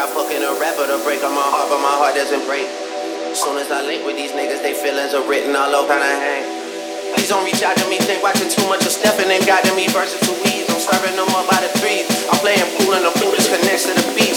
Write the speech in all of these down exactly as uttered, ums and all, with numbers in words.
fucking a rapper to break on my heart, but my heart doesn't break. Soon as I link with these niggas, they feelings are written all over and I hang. Please don't reach out to me, think watching too much of Stephen and got to me versus two weeds. I'm serving them up by the threes. I'm playing pool and the pool just connects to the beach.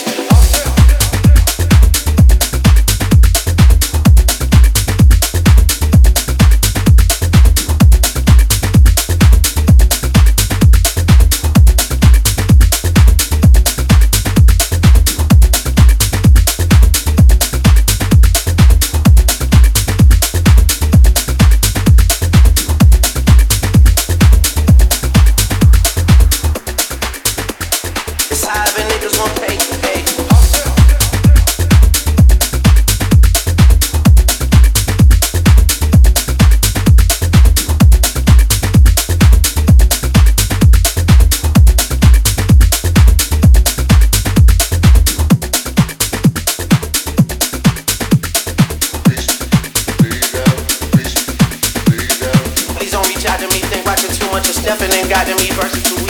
Stephen ain't got to me versus two